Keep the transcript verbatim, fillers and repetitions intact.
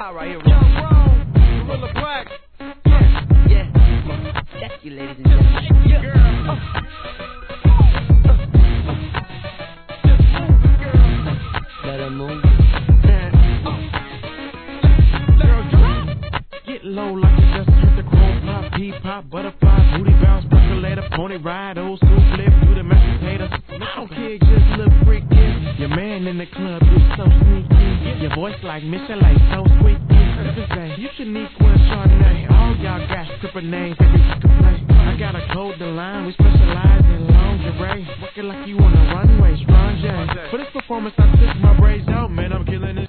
style right here. Young Rome, Gorilla Black. Yeah, yeah. Check you, ladies and gentlemen. Yeah, girl. Uh, uh, uh, uh, girl. Better move. Girl, jump. Get low like you just hit the chrome pop, pee pop, butterfly, booty bounce, percolator, pony ride, old school flip, do the mashed potatoes. I don't care, just look freaky. Your man in the club, you so sneaky. Your voice like Mission, like so squeaky. You should need one Chardonnay. All y'all got stripper names that you can play. I got a code the line, we specialize in lingerie. Working like you on a runway, strong J. For this performance, I took my braids out, man, I'm killing it.